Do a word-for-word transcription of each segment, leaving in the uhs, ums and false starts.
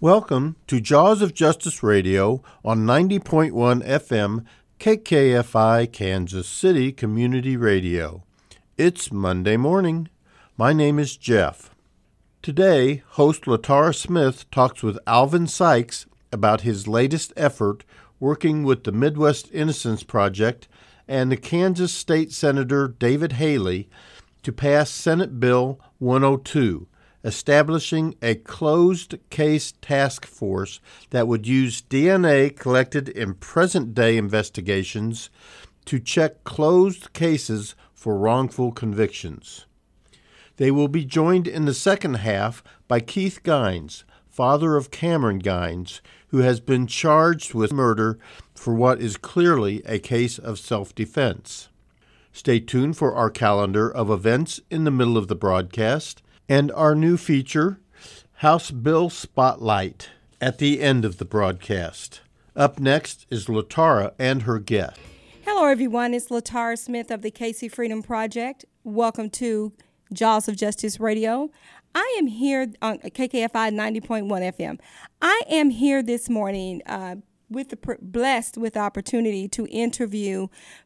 Welcome to Jaws of Justice Radio on ninety point one F M K K F I Kansas City Community Radio. It's Monday morning. My name is Jeff. Today, host LaTara Smith talks with Alvin Sykes about his latest effort working with the Midwest Innocence Project and the Kansas State Senator David Haley to pass Senate Bill one oh two, establishing a closed case task force that would use D N A collected in present-day investigations to check closed cases for wrongful convictions. They will be joined in the second half by Keith Gines, father of Cameron Gines, who has been charged with murder for what is clearly a case of self-defense. Stay tuned for our calendar of events in the middle of the broadcast and our new feature, House Bill Spotlight, at the end of the broadcast. Up next is LaTara and her guest. Hello, everyone. It's LaTara Smith of the Casey Freedom Project. Welcome to Jaws of Justice Radio. I am here on K K F I ninety point one F M. I am here this morning uh, with the blessed with the opportunity to interview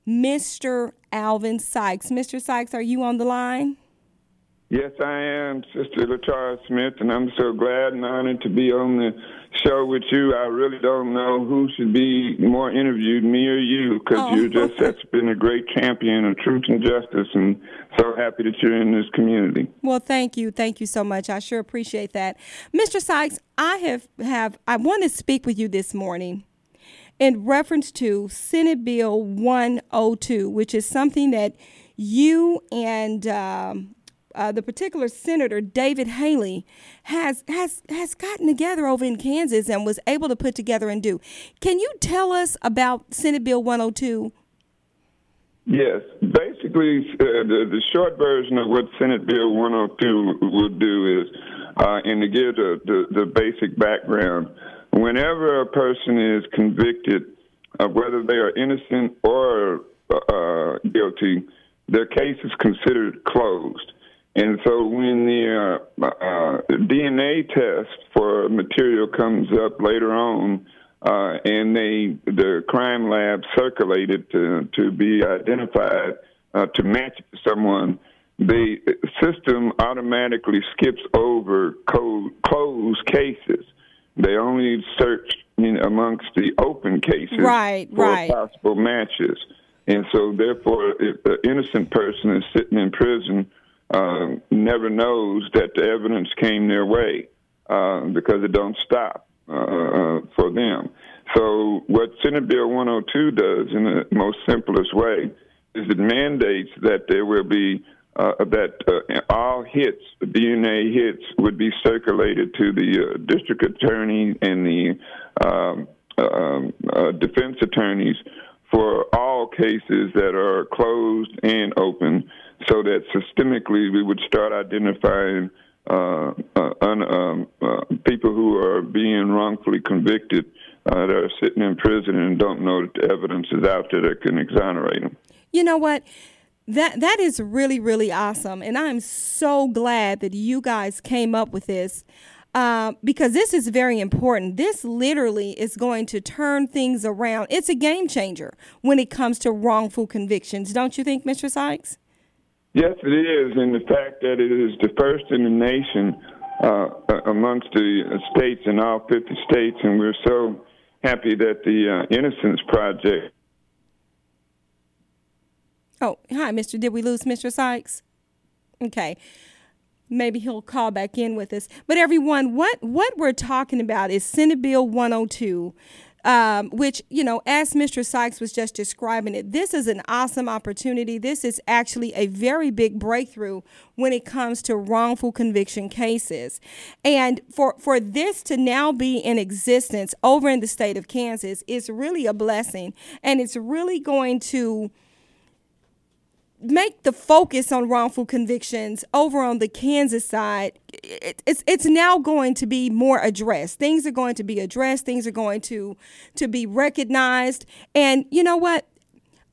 Mister Alvin Sykes. Mister Sykes, are you on the line? Yes, I am, Sister LaTara Smith, and I'm so glad and honored to be on the show with you. I really don't know who should be more interviewed, me or you, because oh. you're just such been a great champion of truth and justice, and so happy that you're in this community. Well, thank you. Thank you so much. I sure appreciate that. Mister Sykes, I have, have I want to speak with you this morning in reference to Senate Bill one oh two, which is something that you and um, Uh, the particular Senator David Haley has has has gotten together over in Kansas and was able to put together and do. Can you tell us about Senate Bill one oh two? Yes. Basically, uh, the, the short version of what Senate Bill one oh two will do is, uh, and to give the, the, the basic background, whenever a person is convicted of whether they are innocent or uh, guilty, their case is considered closed. And so when the uh, uh, D N A test for material comes up later on, uh, and they the crime lab circulated to to be identified uh, to match someone, the system automatically skips over co- closed cases. They only search you know, amongst the open cases right, for right. possible matches. And so therefore, if an innocent person is sitting in prison, Uh, never knows that the evidence came their way uh, because it don't stop uh, for them. So what Senate Bill one oh two does in the most simplest way is it mandates that there will be uh, that uh, all hits, D N A hits, would be circulated to the uh, district attorney and the um, uh, uh, defense attorneys for all cases that are closed and open, so that systemically we would start identifying uh, uh, un, um, uh, people who are being wrongfully convicted uh, that are sitting in prison and don't know that the evidence is out there that can exonerate them. You know what? That that is really, really awesome. And I'm so glad that you guys came up with this. Uh, because this is very important. This literally is going to turn things around. It's a game changer when it comes to wrongful convictions. Don't you think, Mister Sykes? Yes, it is. And the fact that it is the first in the nation uh, amongst the states in all fifty states, and we're so happy that the uh, Innocence Project. Oh, hi, Mister Did we lose Mister Sykes? Okay. Maybe he'll call back in with us. But everyone, what, what we're talking about is Senate Bill one oh two, um, which, you know, as Mister Sykes was just describing it, this is an awesome opportunity. This is actually a very big breakthrough when it comes to wrongful conviction cases. And for, for this to now be in existence over in the state of Kansas is really a blessing. And it's really going to make the focus on wrongful convictions over on the Kansas side. It, it's it's now going to be more addressed. Things are going to be addressed. Things are going to to be recognized. And you know what?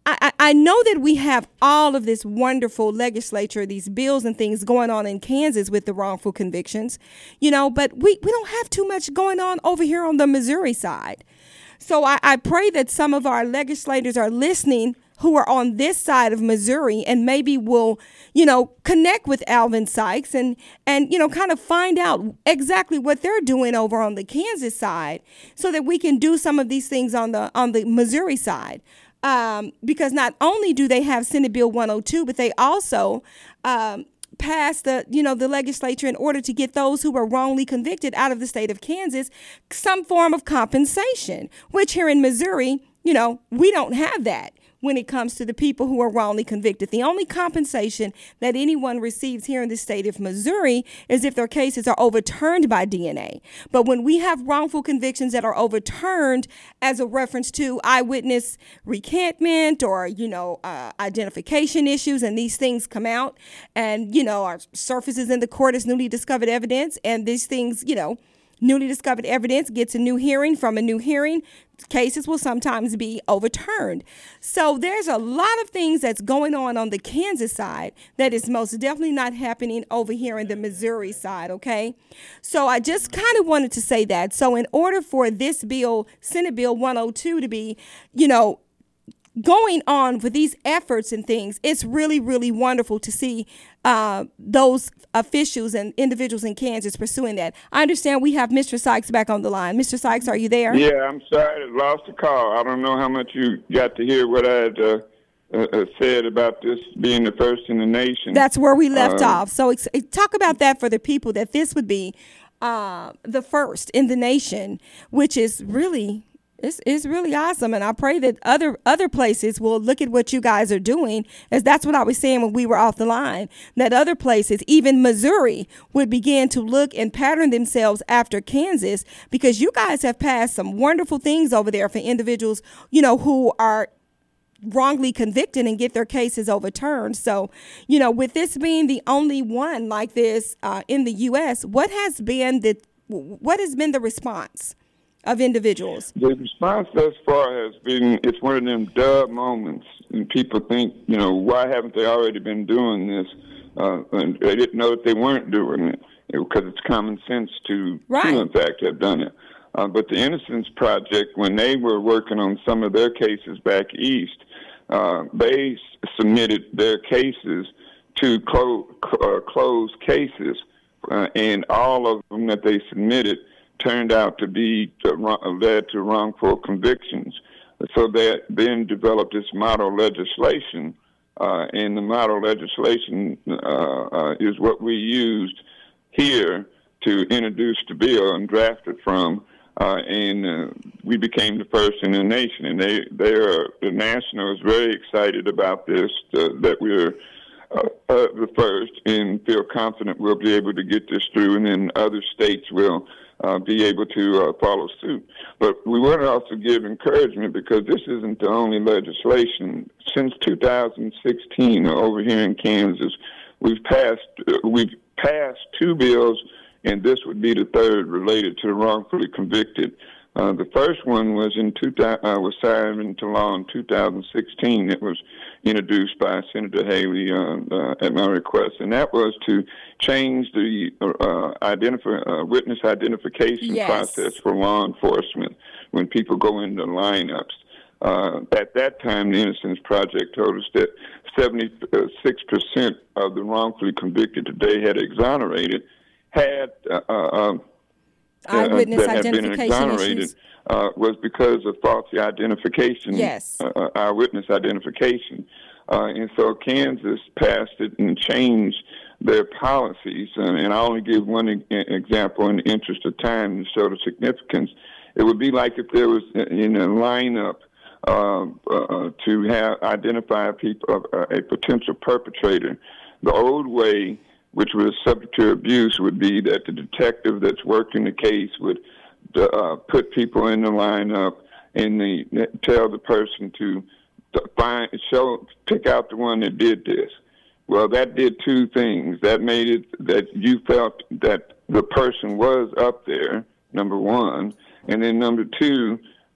I, I know that we have all of this wonderful legislature, these bills and things going on in Kansas with the wrongful convictions, you know, but we, we don't have too much going on over here on the Missouri side. So I, I pray that some of our legislators are listening who are on this side of Missouri and maybe will, you know, connect with Alvin Sykes and, and, you know, kind of find out exactly what they're doing over on the Kansas side so that we can do some of these things on the on the Missouri side. Um, because not only do they have Senate Bill one oh two, but they also um, passed the, you know, the legislature in order to get those who were wrongly convicted out of the state of Kansas some form of compensation, which here in Missouri, you know, we don't have that when it comes to the people who are wrongly convicted. The only compensation that anyone receives here in the state of Missouri is if their cases are overturned by D N A. But when we have wrongful convictions that are overturned as a reference to eyewitness recantment or, you know, uh, identification issues, and these things come out and, you know, are surfaces in the court as newly discovered evidence, and these things, you know, newly discovered evidence gets a new hearing from a new hearing, cases will sometimes be overturned. So there's a lot of things that's going on on the Kansas side that is most definitely not happening over here in the Missouri side, okay? So I just kind of wanted to say that. So in order for this bill, Senate Bill one oh two, to be, you know, going on with these efforts and things, it's really, really wonderful to see uh, those officials and individuals in Kansas pursuing that. I understand we have Mister Sykes back on the line. Mister Sykes, are you there? Yeah, I'm sorry, I lost the call. I don't know how much you got to hear what I had uh, uh, said about this being the first in the nation. That's where we left uh, off. So it's, it, talk about that for the people, that this would be uh, the first in the nation, which is really... It's, it's really awesome, and I pray that other other places will look at what you guys are doing, as that's what I was saying when we were off the line, that other places, even Missouri, would begin to look and pattern themselves after Kansas, because you guys have passed some wonderful things over there for individuals, you know, who are wrongly convicted and get their cases overturned. So, you know, with this being the only one like this uh, in the U S, what has been the what has been the response of individuals? The response thus far has been, it's one of them duh moments, and people think, you know, why haven't they already been doing this? Uh, and they didn't know that they weren't doing it, because it's common sense to, right. to in fact, have done it. Uh, but the Innocence Project, when they were working on some of their cases back east, uh, they s- submitted their cases to clo- uh, closed cases, uh, and all of them that they submitted turned out to be to, led to wrongful convictions. So they then developed this model legislation, uh, and the model legislation uh, uh, is what we used here to introduce the bill and draft it from, uh, and uh, we became the first in the nation. And they, they are, the National is very excited about this, uh, that we're uh, uh, the first, and feel confident we'll be able to get this through, and then other states will Uh, be able to uh, follow suit. But we want to also give encouragement, because this isn't the only legislation. Since two thousand sixteen, over here in Kansas, we've passed uh, we've passed two bills, and this would be the third related to the wrongfully convicted. Uh, the first one was in two thousand, uh, was signed into law in two thousand sixteen. It was introduced by Senator Haley uh, uh, at my request, and that was to change the uh, identify, uh, witness identification yes. process for law enforcement when people go into lineups. Uh, at that time, the Innocence Project told us that seventy-six percent of the wrongfully convicted that they had exonerated had uh, uh, eyewitness uh, that had been identification exonerated issues. Uh, was because of faulty identification, yes. uh, eyewitness identification. Uh, and so Kansas passed it and changed their policies. And, and I'll only give one e- example in the interest of time to show the significance. It would be like if there was in a lineup uh, uh, to have identify a, people, uh, a potential perpetrator. The old way, which was subject to abuse, would be that the detective that's working the case would uh, put people in the lineup and they tell the person to find, show, pick out the one that did this. Well, that did two things. That made it that you felt that the person was up there, number one, and then number two,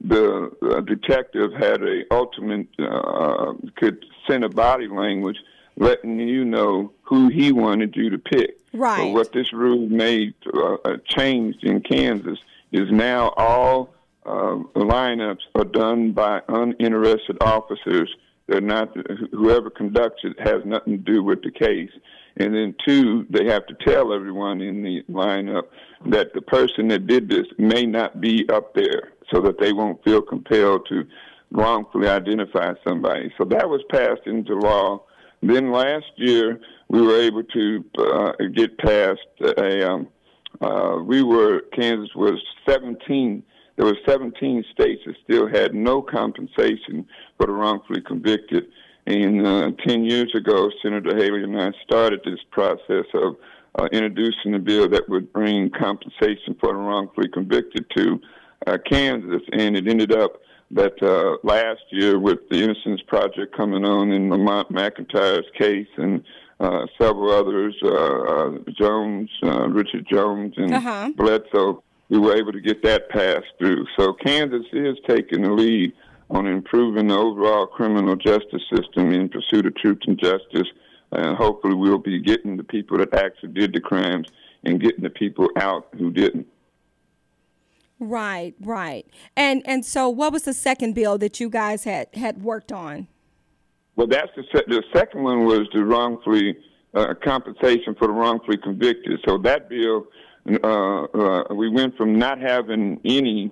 the uh, detective had a ultimate, uh, could send a body language letting you know who he wanted you to pick. Right. So what this rule made, uh, changed in Kansas is now all uh, lineups are done by uninterested officers. They're not, whoever conducts it has nothing to do with the case. And then two, they have to tell everyone in the lineup that the person that did this may not be up there, so that they won't feel compelled to wrongfully identify somebody. So that was passed into law. Then last year, we were able to uh, get past a, um, uh, we were, Kansas was seventeen, there were seventeen states that still had no compensation for the wrongfully convicted. And uh, ten years ago, Senator Haley and I started this process of uh, introducing a bill that would bring compensation for the wrongfully convicted to uh, Kansas. And it ended up that uh, last year, with the Innocence Project coming on in Lamont McIntyre's case and uh, several others, uh, uh, Jones, uh, Richard Jones, and uh-huh. Bledsoe, we were able to get that passed through. So Kansas is taking the lead on improving the overall criminal justice system in pursuit of truth and justice. And hopefully we'll be getting the people that actually did the crimes and getting the people out who didn't. Right, right. And and so what was the second bill that you guys had, had worked on? Well, that's the, se- the second one was the wrongfully uh, compensation for the wrongfully convicted. So that bill, uh, uh, we went from not having any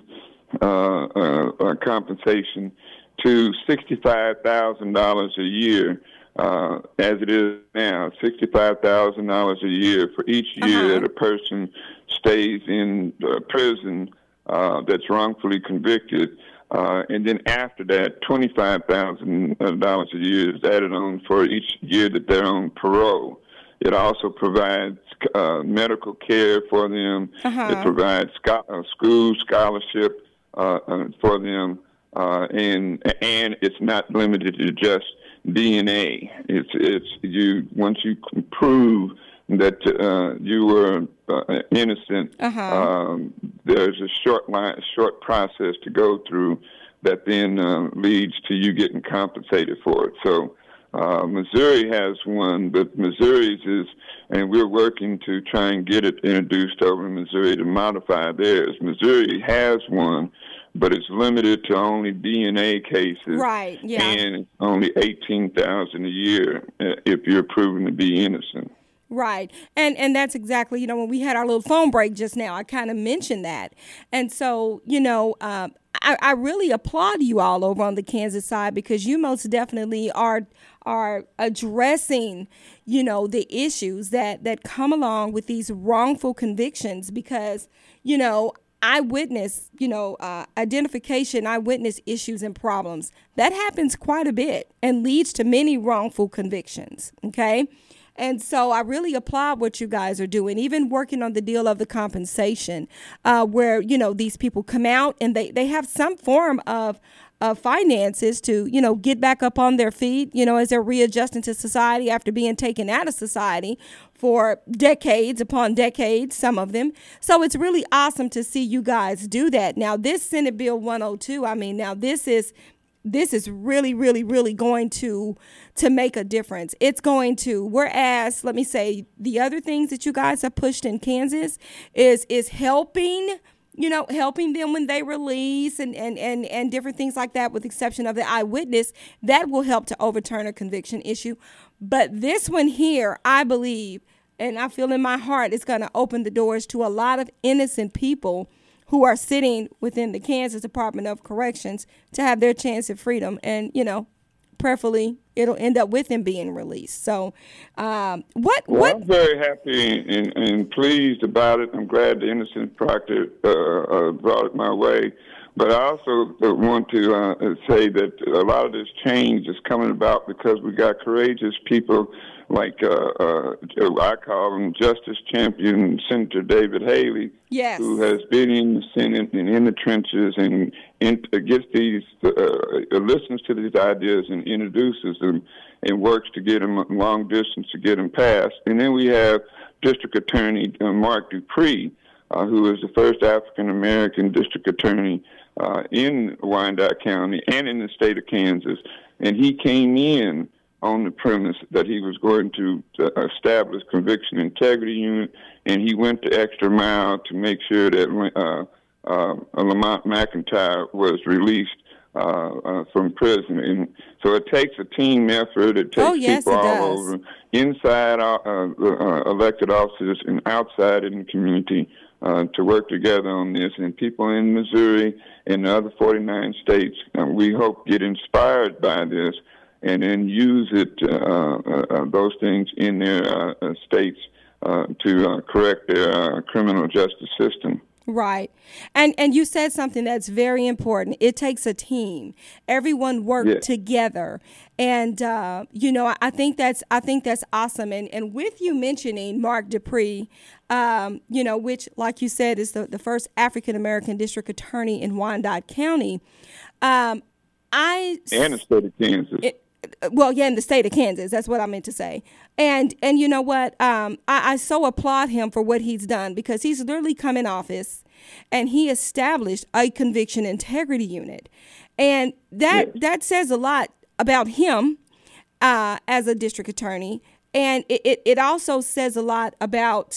uh, uh, uh, compensation to sixty-five thousand dollars a year, uh, as it is now, sixty-five thousand dollars a year for each year uh-huh. that a person stays in uh, prison uh, that's wrongfully convicted. Uh, and then after that, twenty-five thousand dollars a year is added on for each year that they're on parole. It also provides uh, medical care for them. Uh-huh. It provides sco- uh, school scholarship uh, uh, for them, uh, and and it's not limited to just D N A. It's it's you once you can prove that uh, you were uh, innocent. Uh-huh. Um, there's a short line, short process to go through that then uh, leads to you getting compensated for it. So uh, Missouri has one, but Missouri's is, and we're working to try and get it introduced over in Missouri to modify theirs. Missouri has one, but it's limited to only D N A cases. Right, yeah. And only eighteen thousand dollars a year uh, if you're proven to be innocent. Right. And and that's exactly, you know, when we had our little phone break just now, I kind of mentioned that. And so, you know, um, I, I really applaud you all over on the Kansas side, because you most definitely are are addressing, you know, the issues that, that come along with these wrongful convictions, because, you know, eyewitness, you know, uh, identification, eyewitness issues and problems, that happens quite a bit and leads to many wrongful convictions. Okay. And so I really applaud what you guys are doing, even working on the deal of the compensation, uh, where, you know, these people come out and they, they have some form of of finances to, you know, get back up on their feet, you know, as they're readjusting to society after being taken out of society for decades upon decades, some of them. So it's really awesome to see you guys do that. Now, this Senate Bill one oh two, I mean, now this is This is really, really, really going to to make a difference. It's going to, whereas, let me say, the other things that you guys have pushed in Kansas is is helping, you know, helping them when they release and, and, and, and different things like that, with the exception of the eyewitness. That will help to overturn a conviction issue. But this one here, I believe, and I feel in my heart, it's going to open the doors to a lot of innocent people who are sitting within the Kansas Department of Corrections to have their chance of freedom. And, you know, prayerfully, it'll end up with them being released. So um, what? Well, what? I'm very happy and, and pleased about it. I'm glad the Innocence Project uh, uh, brought it my way. But I also want to uh, say that a lot of this change is coming about because we got courageous people like uh, uh, I call him Justice Champion Senator David Haley, yes. who has been in the Senate and in the trenches and in, gets these, uh, listens to these ideas and introduces them and works to get them long distance to get them passed. And then we have District Attorney uh, Mark Dupree, uh, who is the first African-American district attorney uh, in Wyandotte County and in the state of Kansas. And he came in on the premise that he was going to, to establish conviction integrity unit, and he went the extra mile to make sure that uh, uh, Lamont McIntyre was released uh, uh, from prison. And so it takes a team effort. It takes oh, yes, people it all does. over, inside uh, uh, elected officers and outside in the community uh, to work together on this. And people in Missouri and the other forty-nine states, uh, we hope, get inspired by this and then use it, uh, uh, those things in their uh, states uh, to uh, correct their uh, criminal justice system. Right. And and you said something that's very important. It takes a team. Everyone worked yes. together. And uh, you know, I, I think that's I think that's awesome. And and with you mentioning Mark Dupree, um, you know, which, like you said, is the, the first African American district attorney in Wyandotte County. Um, I and the state of Kansas. It, Well, yeah, in the state of Kansas. That's what I meant to say. And and you know what? Um, I, I so applaud him for what he's done, because he's literally come in office and he established a conviction integrity unit. And that yes. that says a lot about him uh, as a district attorney. And it, it, it also says a lot about,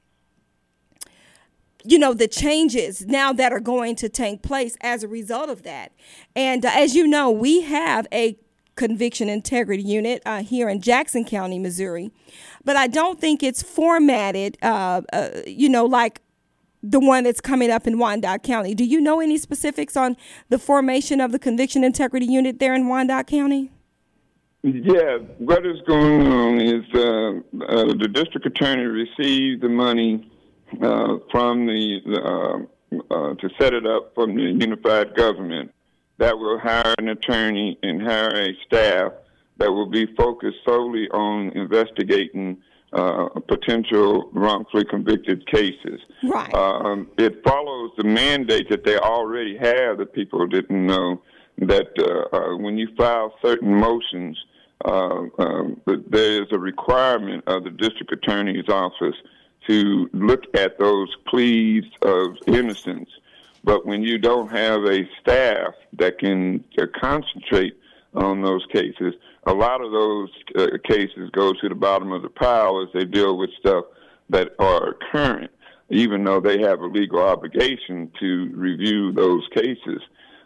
you know, the changes now that are going to take place as a result of that. And uh, as you know, we have a conviction integrity unit uh, here in Jackson County, Missouri, but I don't think it's formatted, uh, uh, you know, like the one that's coming up in Wyandotte County. Do you know any specifics on the formation of the conviction integrity unit there in Wyandotte County? Yeah, what is going on is uh, uh, the district attorney received the money uh, from the uh, uh, to set it up from the unified government. That will hire an attorney and hire a staff that will be focused solely on investigating uh, potential wrongfully convicted cases. Right. Um, it follows the mandate that they already have that people didn't know, that uh, uh, when you file certain motions, uh, um, there is a requirement of the district attorney's office to look at those pleas of innocence. But when you don't have a staff that can uh, concentrate on those cases, a lot of those uh, cases go to the bottom of the pile as they deal with stuff that are current, even though they have a legal obligation to review those cases.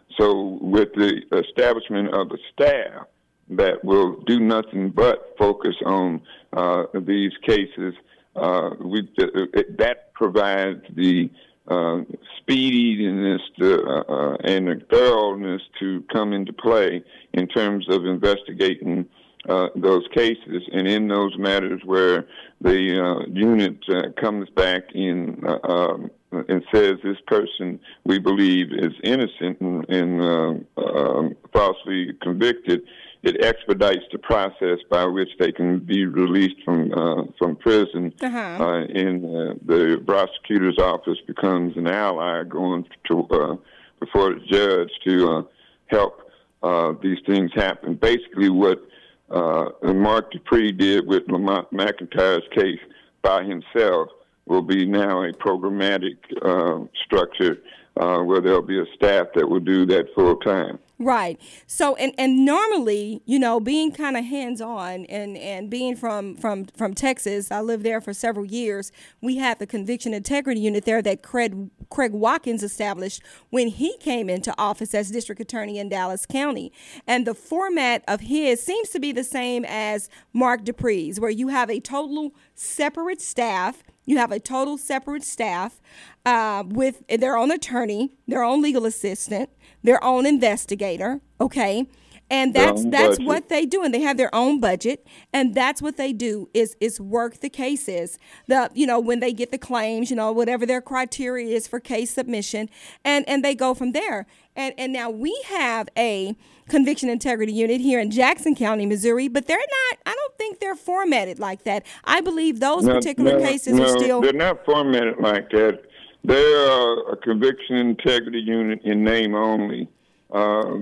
So with the establishment of a staff that will do nothing but focus on uh, these cases, uh, we, uh, that provides the Uh, speediness to, uh, uh, and the thoroughness to come into play in terms of investigating uh, those cases. And in those matters where the uh, unit uh, comes back in uh, um, and says this person we believe is innocent and, and uh, uh, falsely convicted, it expedites the process by which they can be released from uh, from prison, uh-huh. uh, and uh, the prosecutor's office becomes an ally going to uh, before the judge to uh, help uh, these things happen. Basically, what uh, Mark Dupree did with Lamont McIntyre's case by himself will be now a programmatic uh, structure uh, where there'll be a staff that will do that full time. Right. So, and, and normally, you know, being kind of hands-on and, and being from, from, from Texas, I lived there for several years, we had the conviction integrity unit there that Craig, Craig Watkins established when he came into office as district attorney in Dallas County. And the format of his seems to be the same as Mark Dupree's, where you have a total separate staff. You have a total separate staff uh, with their own attorney, their own legal assistant, their own investigator, okay? And that's that's budget. what they do, and they have their own budget, and that's what they do is is work the cases. The you know when they get the claims, you know whatever their criteria is for case submission, and and they go from there. And and now we have a conviction integrity unit here in Jackson County, Missouri, but they're not. I don't think they're formatted like that. I believe those no, particular no, cases no, are still. They're not formatted like that. They're a conviction integrity unit in name only. Uh,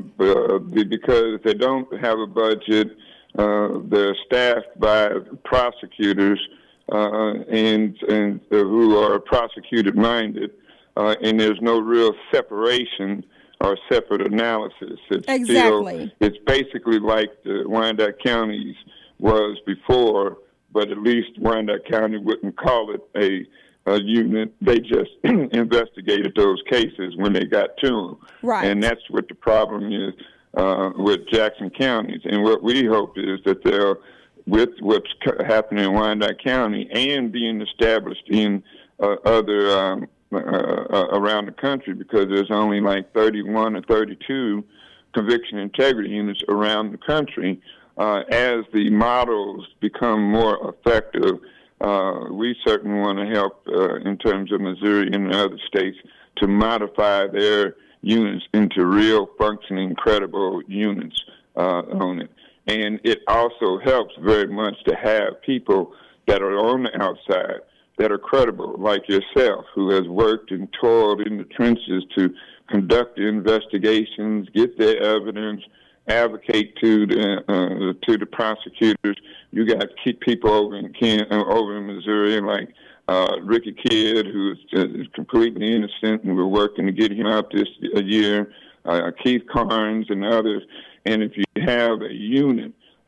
because they don't have a budget, uh, they're staffed by prosecutors uh, and and uh, who are prosecuted minded, uh, and there's no real separation or separate analysis. It's Exactly. Still, it's basically like the Wyandotte County's was before, but at least Wyandotte County wouldn't call it a, a unit. They just investigated those cases when they got to them. Right. And that's what the problem is uh, with Jackson counties. And what we hope is that they'll, with what's happening in Wyandotte County and being established in uh, other um, uh, uh, around the country, because there's only like thirty-one or thirty-two conviction integrity units around the country. Uh, as the models become more effective, uh, we certainly want to help uh, in terms of Missouri and other states to modify their units into real functioning, credible units uh, on it. And it also helps very much to have people that are on the outside that are credible, like yourself, who has worked and toiled in the trenches to conduct the investigations, get their evidence, advocate to the uh, to the prosecutors. You got to keep people over in Ken, uh, over in Missouri, like uh, Ricky Kidd, who is, uh, is completely innocent, and we're working to get him out this uh, year. Uh, Keith Carnes and others. And if you have a unit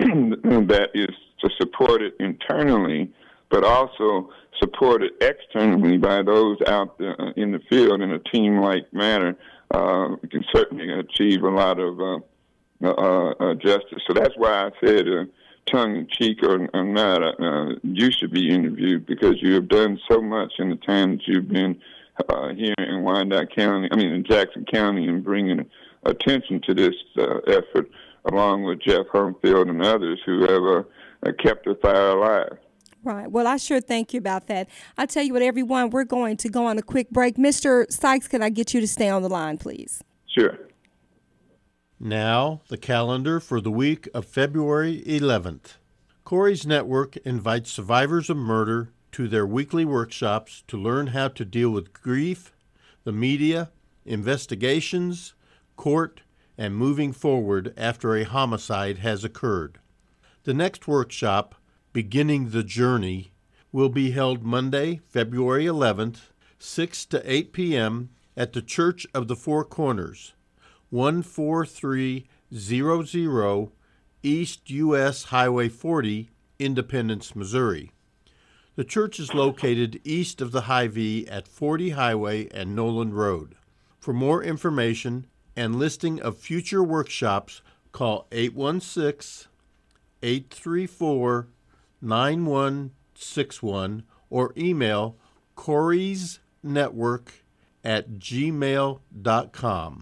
that is to support it internally, but also supported externally by those out there in the field in a team-like manner, uh, we can certainly achieve a lot of uh, uh, uh, justice. So that's why I said, uh, tongue-in-cheek or, or not, uh, you should be interviewed, because you have done so much in the time that you've been uh, here in Wyandotte County, I mean in Jackson County, and bringing attention to this uh, effort, along with Jeff Humfield and others who have uh, kept the fire alive. Right. Well, I sure thank you about that. I'll tell you what, everyone, we're going to go on a quick break. Mister Sykes, can I get you to stay on the line, please? Sure. Now, the calendar for the week of February eleventh. Corey's Network invites survivors of murder to their weekly workshops to learn how to deal with grief, the media, investigations, court, and moving forward after a homicide has occurred. The next workshop, Beginning the Journey, will be held Monday, February eleventh, six to eight p.m. at the Church of the Four Corners, one four three zero zero East U S Highway forty, Independence, Missouri. The church is located east of the Hy-Vee at forty Highway and Noland Road. For more information and listing of future workshops, call eight one six, eight three four, nine one six one or email corysnetwork at gmail dot com.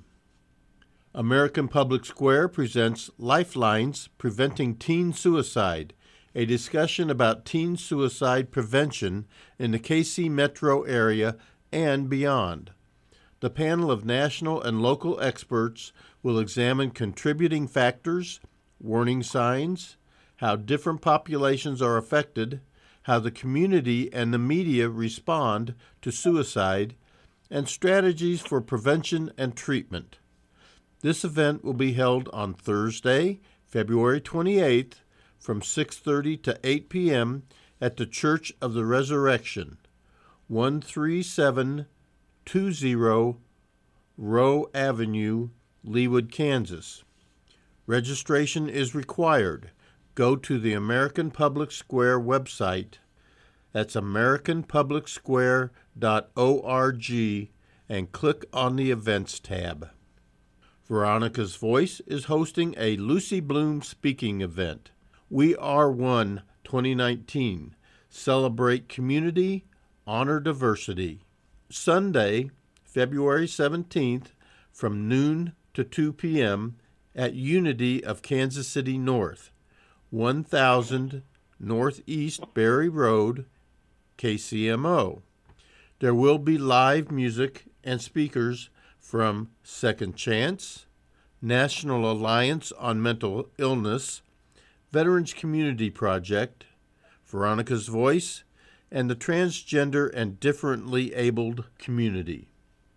American Public Square presents Lifelines Preventing Teen Suicide, a discussion about teen suicide prevention in the K C metro area and beyond. The panel of national and local experts will examine contributing factors, warning signs, how different populations are affected, how the community and the media respond to suicide, and strategies for prevention and treatment. This event will be held on Thursday, February twenty-eighth, from six thirty to eight p.m. at the Church of the Resurrection, one three seven two zero Rowe Avenue, Leawood, Kansas. Registration is required. Go to the American Public Square website, that's american public square dot org, and click on the Events tab. Veronica's Voice is hosting a Lucy Bloom speaking event. We Are One twenty nineteen. Celebrate community, honor diversity. Sunday, February seventeenth, from noon to two p.m. at Unity of Kansas City North, one thousand Northeast Berry Road, K C M O. There will be live music and speakers from Second Chance, National Alliance on Mental Illness, Veterans Community Project, Veronica's Voice, and the transgender and differently abled community.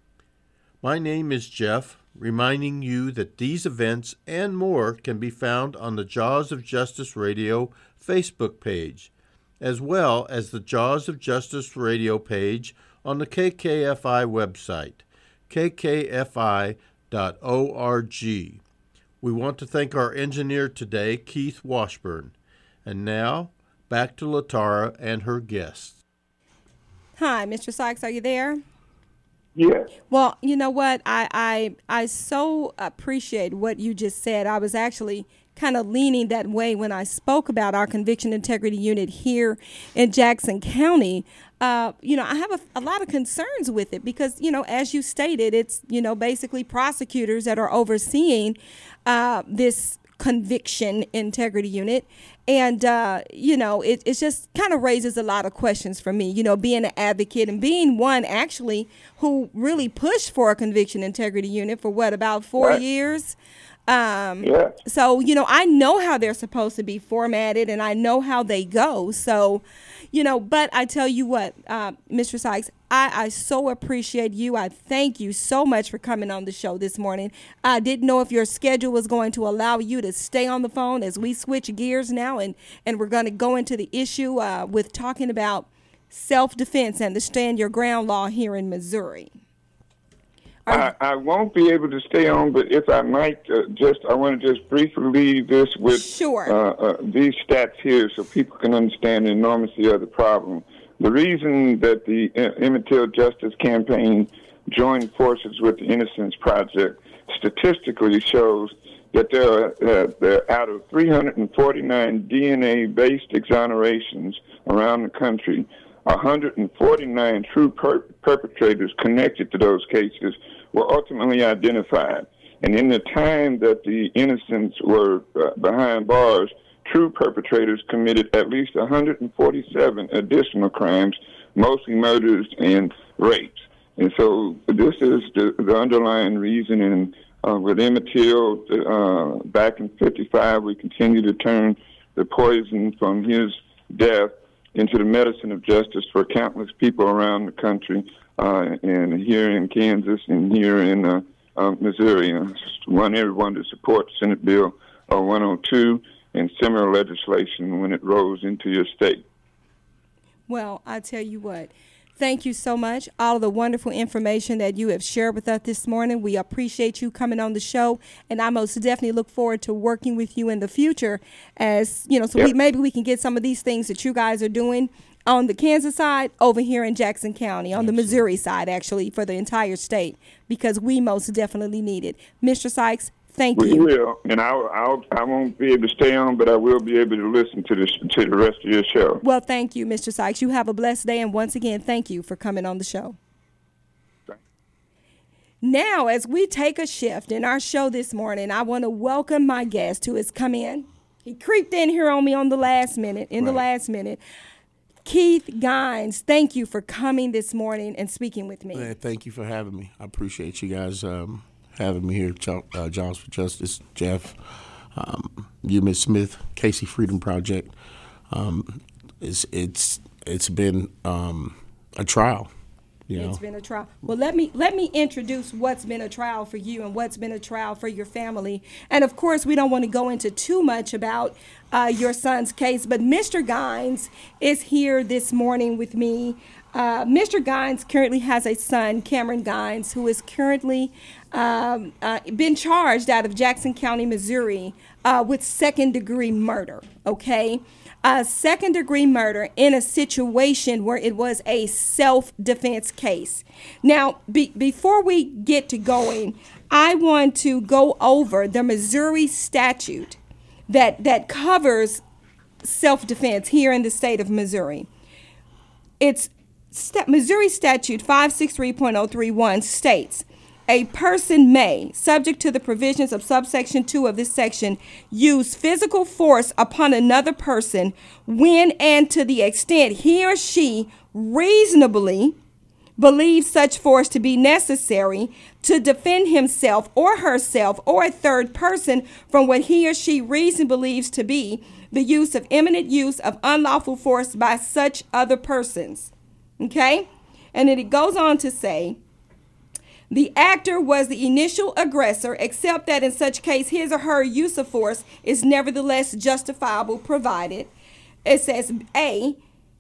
My name is Jeff, reminding you that these events and more can be found on the Jaws of Justice Radio Facebook page. as well as the Jaws of Justice radio page on the K K F I website, k k f i dot org. We want to thank our engineer today, Keith Washburn. And now, back to Latara and her guests. Hi, Mister Sykes, are you there? Yes. Well, you know what? I, I, I so appreciate what you just said. I was actually kind of leaning that way when I spoke about our conviction integrity unit here in Jackson County. Uh, you know, I have a, a lot of concerns with it because, you know, as you stated, it's, you know, basically prosecutors that are overseeing uh, this conviction integrity unit. And, uh, you know, it, it just kind of raises a lot of questions for me, you know, being an advocate and being one actually who really pushed for a conviction integrity unit for what, about four Right. years? Um, Yeah. So, you know, I know how they're supposed to be formatted and I know how they go. So, you know, but I tell you what, uh, Mister Sykes, I, I so appreciate you. I thank you so much for coming on the show this morning. I didn't know if your schedule was going to allow you to stay on the phone as we switch gears now, and, and we're going to go into the issue uh, with talking about self-defense and the stand your ground law here in Missouri. I, I won't be able to stay on, but if I might, uh, just I want to just briefly leave this with Sure. uh, uh, these stats here, so people can understand the enormity of the problem. The reason that the uh, Emmett Till Justice Campaign joined forces with the Innocence Project statistically shows that there are, uh, there out of three hundred forty-nine D N A-based exonerations around the country, one hundred forty-nine true per- perpetrators connected to those cases were ultimately identified. And in the time that the innocents were uh, behind bars, true perpetrators committed at least one hundred forty-seven additional crimes, mostly murders and rapes. And so this is the, the underlying reason. And uh, with Emmett Till, uh, back in fifty-five, we continue to turn the poison from his death into the medicine of justice for countless people around the country, uh, and here in Kansas and here in uh, uh, Missouri. I just want everyone to support Senate Bill uh, one oh two and similar legislation when it rolls into your state. Well, I tell you what, thank you so much. All of the wonderful information that you have shared with us this morning. We appreciate you coming on the show, and I most definitely look forward to working with you in the future as, you know, so Yep. we, maybe we can get some of these things that you guys are doing on the Kansas side over here in Jackson County, on the Missouri side, actually, for the entire state, because we most definitely need it. Mister Sykes, thank We you. will, and I'll, I'll, I won't be able to stay on, but I will be able to listen to this to the rest of your show. Well, thank you, Mister Sykes. You have a blessed day, and once again, thank you for coming on the show. Now, as we take a shift in our show this morning, I want to welcome my guest who has come in. He creeped in here on me on the last minute, in the Right. last minute. Keith Gines, thank you for coming this morning and speaking with me. Man, thank you for having me. I appreciate you guys um, having me here. Jo- uh, Jaws for Justice, Jeff, um, you, Miz Smith, Casey Freedom Project. Um, it's it's it's been um, a trial. You know? It's been a trial. Well, let me let me introduce what's been a trial for you and what's been a trial for your family. And of course, we don't want to go into too much about uh, your son's case, but Mister Gines is here this morning with me. Uh, Mister Gines currently has a son, Cameron Gines, who is currently um, uh, been charged out of Jackson County, Missouri, uh, with second-degree murder. Okay. A second-degree murder in a situation where it was a self-defense case. Now, be, before we get to going, I want to go over the Missouri statute that, that covers self-defense here in the state of Missouri. It's st- Missouri Statute five sixty-three point oh three one states, a person may, subject to the provisions of subsection two of this section, use physical force upon another person when and to the extent he or she reasonably believes such force to be necessary to defend himself or herself or a third person from what he or she reasonably believes to be the use of imminent use of unlawful force by such other persons. Okay? And then it goes on to say, the actor was the initial aggressor, except that in such case his or her use of force is nevertheless justifiable, provided, it says, A,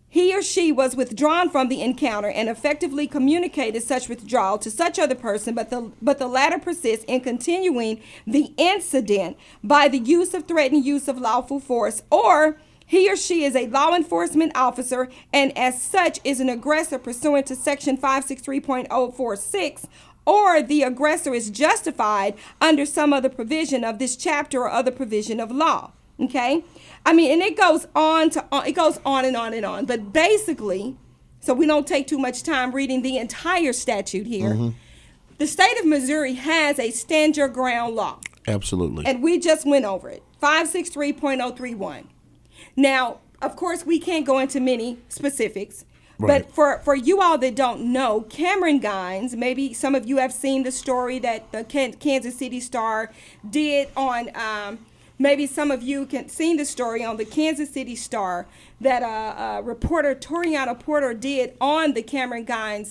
he or she was withdrawn from the encounter and effectively communicated such withdrawal to such other person, but the but the latter persists in continuing the incident by the use of threatened use of lawful force, or he or she is a law enforcement officer and as such is an aggressor pursuant to section five sixty-three point oh four six, or the aggressor is justified under some other provision of this chapter or other provision of law. Okay? I mean, and it goes on to it goes on and on and on. But basically, so we don't take too much time reading the entire statute here. Mm-hmm. The state of Missouri has a stand your ground law. Absolutely. And we just went over it. five sixty-three point oh three one. Now, of course, we can't go into many specifics. Right. But for, for you all that don't know, Cameron Gines, maybe some of you have seen the story that the Kansas City Star did on, um, maybe some of you can seen the story on the Kansas City Star that uh, uh, reporter Toriana Porter did on the Cameron Gines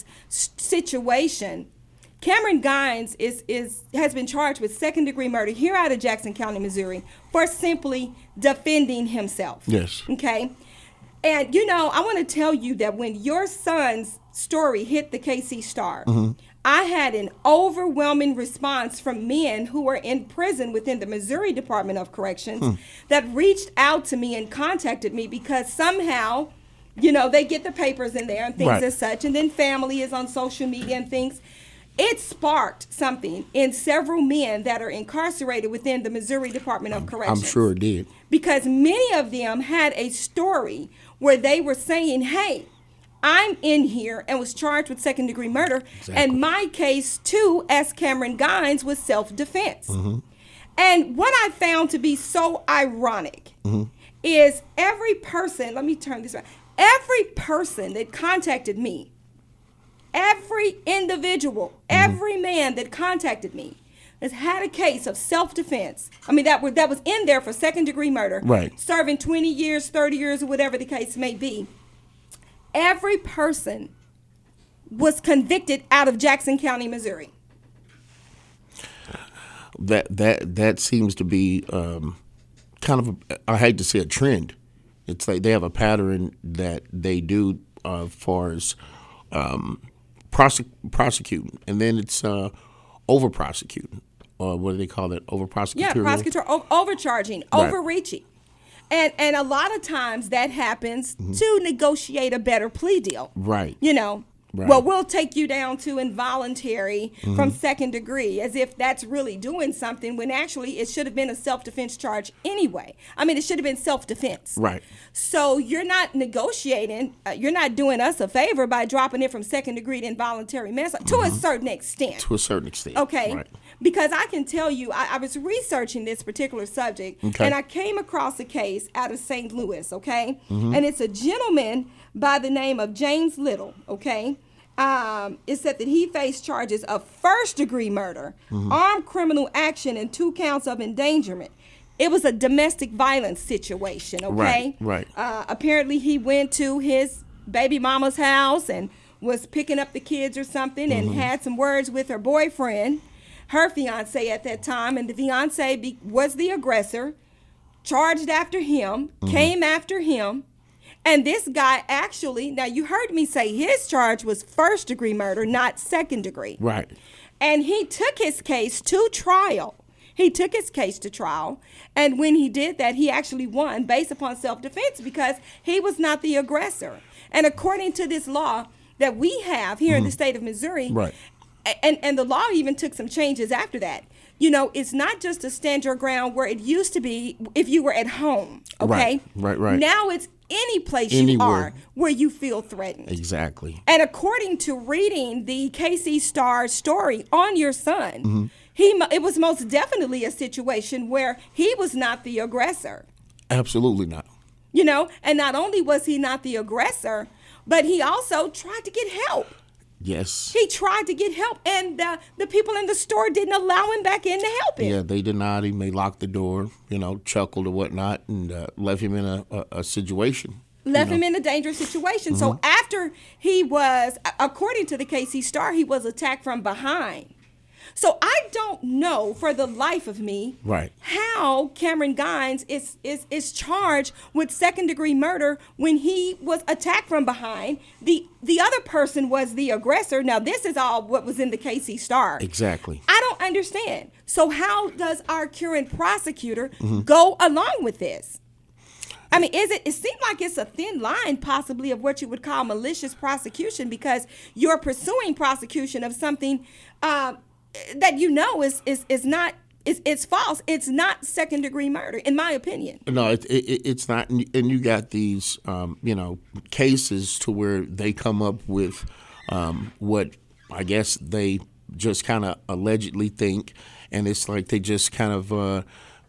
situation. Cameron Gines is, is has been charged with second-degree murder here out of Jackson County, Missouri, for simply defending himself. Yes. Okay? And, you know, I want to tell you that when your son's story hit the K C Star, mm-hmm. I had an overwhelming response from men who were in prison within the Missouri Department of Corrections hmm. that reached out to me and contacted me because somehow, you know, they get the papers in there and things right. as such, and then family is on social media and things. It sparked something in several men that are incarcerated within the Missouri Department of Corrections. I'm sure it did. Because many of them had a story where they were saying, hey, I'm in here and was charged with second degree murder. Exactly. And my case, too, as Cameron Gines, was self-defense. Mm-hmm. And what I found to be so ironic mm-hmm. is every person, let me turn this around, every person that contacted me, every individual, mm-hmm. every man that contacted me has had a case of self-defense. I mean, that, were, that was in there for second-degree murder, right. serving twenty years, thirty years, or whatever the case may be. Every person was convicted out of Jackson County, Missouri. That that that seems to be um, kind of, a, I hate to say a trend. It's like they have a pattern that they do uh, as far as um, prosec- prosecuting, and then it's uh, over-prosecuting. Or what do they call it? Over-prosecutorial? Yeah, prosecutor, o- overcharging, right. overreaching. And and a lot of times that happens mm-hmm. to negotiate a better plea deal. Right. You know, right. well, we'll take you down to involuntary mm-hmm. from second degree, as if that's really doing something when actually it should have been a self-defense charge anyway. I mean, it should have been self-defense. Right. So you're not negotiating, uh, you're not doing us a favor by dropping it from second degree to involuntary manslaughter mm-hmm. to a certain extent. To a certain extent. Okay. Right. Because I can tell you, I, I was researching this particular subject, okay. and I came across a case out of Saint Louis, okay? Mm-hmm. And it's a gentleman by the name of James Little, okay? Um, it said that he faced charges of first-degree murder, mm-hmm. armed criminal action, and two counts of endangerment. It was a domestic violence situation, okay? Right, right. Uh, apparently, he went to his baby mama's house and was picking up the kids or something mm-hmm. and had some words with her boyfriend, her fiance at that time, and the fiance be, was the aggressor, charged after him, mm-hmm. came after him, and this guy actually, now you heard me say his charge was first degree murder, not second degree. Right. And he took his case to trial. He took his case to trial, and when he did that, he actually won based upon self-defense because he was not the aggressor. And according to this law that we have here mm-hmm. in the state of Missouri, right. And and the law even took some changes after that. You know, it's not just a stand your ground where it used to be if you were at home, okay? Right, right, right. Now it's any place Anywhere. you are where you feel threatened. Exactly. And according to reading the K C Star story on your son, mm-hmm. he it was most definitely a situation where he was not the aggressor. Absolutely not. You know, and not only was he not the aggressor, but he also tried to get help. Yes. He tried to get help, and uh, the people in the store didn't allow him back in to help him. Yeah, they denied him. They locked the door, you know, chuckled or whatnot, and uh, left him in a, a, a situation. Left you know? him in a dangerous situation. Mm-hmm. So after he was, according to the K C Star, he was attacked from behind. So I don't know for the life of me Right. how Cameron Gines is, is, is charged with second degree murder when he was attacked from behind. The the other person was the aggressor. Now, this is all what was in the K C Star. Exactly. I don't understand. So how does our current prosecutor Mm-hmm. go along with this? I mean, is it, it seems like it's a thin line possibly of what you would call malicious prosecution, because you're pursuing prosecution of something uh, that you know is, is, is not, is, it's false. It's not second degree murder, in my opinion. No, it, it, it's not. And you got these, um, you know, cases to where they come up with um, what I guess they just kind of allegedly think, and it's like they just kind of uh,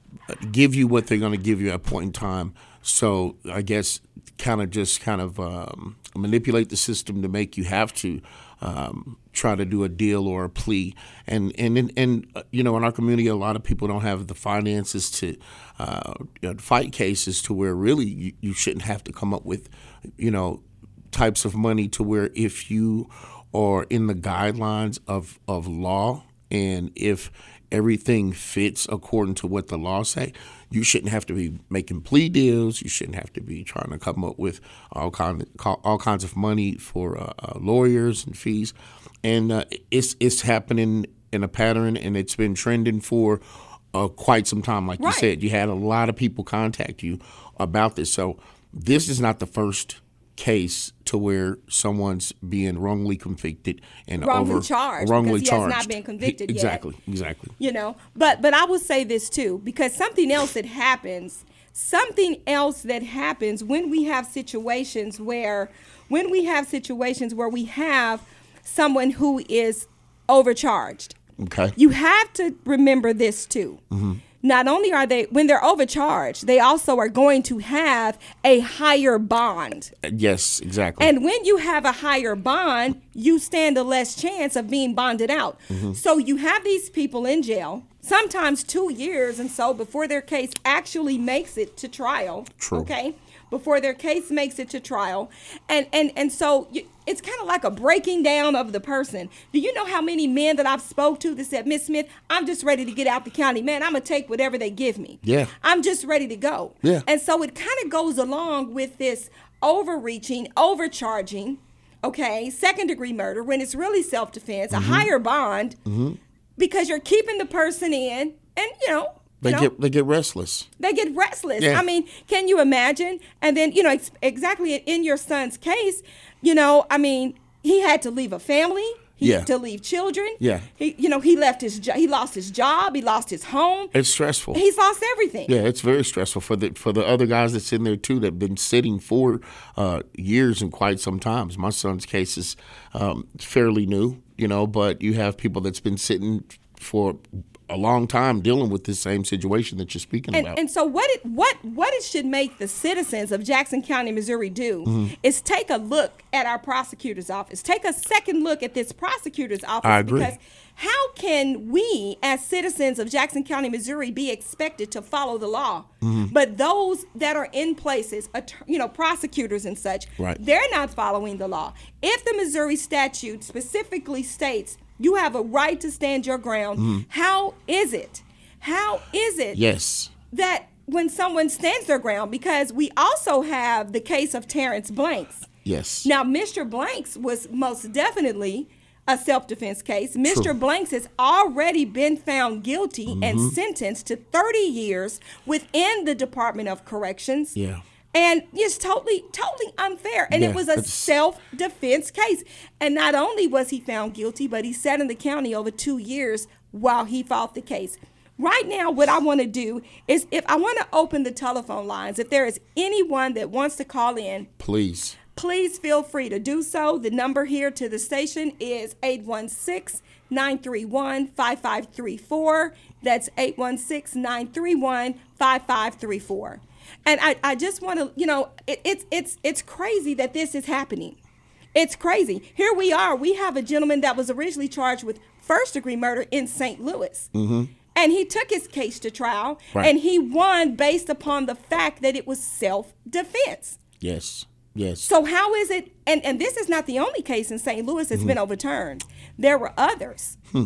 give you what they're going to give you at a point in time. So I guess kind of just kind of um, manipulate the system to make you have to um, try to do a deal or a plea. And, and, and, and uh, you know, in our community, a lot of people don't have the finances to uh, you know, fight cases to where really you, you shouldn't have to come up with, you know, types of money to where if you are in the guidelines of, of law and if everything fits according to what the law say, you shouldn't have to be making plea deals. You shouldn't have to be trying to come up with all kind of, all kinds of money for uh, uh, lawyers and fees. And uh, it's it's happening in a pattern, and it's been trending for uh, quite some time. Like Right. you said, you had a lot of people contact you about this. So this is not the first case to where someone's being wrongly convicted and Wrongly over charged, wrongly because he has charged. not been convicted yet. Exactly, exactly. You know, but but I will say this too, because something else that happens, something else that happens when we have situations where, when we have situations where we have someone who is overcharged. Okay. You have to remember this too. Mm-hmm. Not only are they, when they're overcharged, they also are going to have a higher bond. Yes, exactly. And when you have a higher bond, you stand a less chance of being bonded out. Mm-hmm. So you have these people in jail, sometimes two years and so before their case actually makes it to trial. True. Okay? Before their case makes it to trial. And and and so you, it's kind of like a breaking down of the person. Do you know how many men that I've spoke to that said, Miss Smith, I'm just ready to get out the county. Man, I'm going to take whatever they give me. Yeah. I'm just ready to go. Yeah. And so it kind of goes along with this overreaching, overcharging, okay, second degree murder when it's really self-defense, Mm-hmm. a higher bond, mm-hmm. because you're keeping the person in and, you know, They you know, get they get restless. they get restless. Yeah. I mean, can you imagine? And then, you know, ex- exactly in your son's case, you know, I mean, he had to leave a family. He Yeah. had to leave children. Yeah. He, you know, he left his jo- he lost his job. He lost his home. It's stressful. He's lost everything. Yeah, it's very stressful for the for the other guys that's in there too that have been sitting for uh, years and quite some times. My son's case is um, fairly new, you know, but you have people that's been sitting for a long time dealing with this same situation that you're speaking And, about. and so what it what what it should make the citizens of Jackson County, Missouri do Mm-hmm. is take a look at our prosecutor's office. Take a second look at this prosecutor's office. I agree. Because how can we as citizens of Jackson County, Missouri be expected to follow the law? Mm-hmm. But those that are in places, att- you know, prosecutors and such, Right. they're not following the law. If the Missouri statute specifically states you have a right to stand your ground, Mm-hmm. how is it? How is it yes. that when someone stands their ground, because we also have the case of Terrence Blanks. Yes. Now, Mister Blanks was most definitely a self-defense case. Mister Blanks has already been found guilty Mm-hmm. and sentenced to thirty years within the Department of Corrections. Yeah. And it's totally, totally unfair. And Yeah, it was a it's- self-defense case. And not only was he found guilty, but he sat in the county over two years while he fought the case. Right now, what I want to do is if I want to open the telephone lines, if there is anyone that wants to call in, Please. please feel free to do so. The number here to the station is eight one six, nine three one, five five three four. That's eight one six, nine three one, five five three four. And I, I just want to, you know, it, it's it's it's crazy that this is happening. It's crazy. Here we are. We have a gentleman that was originally charged with first degree murder in Saint Louis. Mm-hmm. And he took his case to trial, Right. and he won based upon the fact that it was self-defense. Yes. Yes. So how is it, and, and this is not the only case in Saint Louis that's Mm-hmm. been overturned. There were others. Hmm.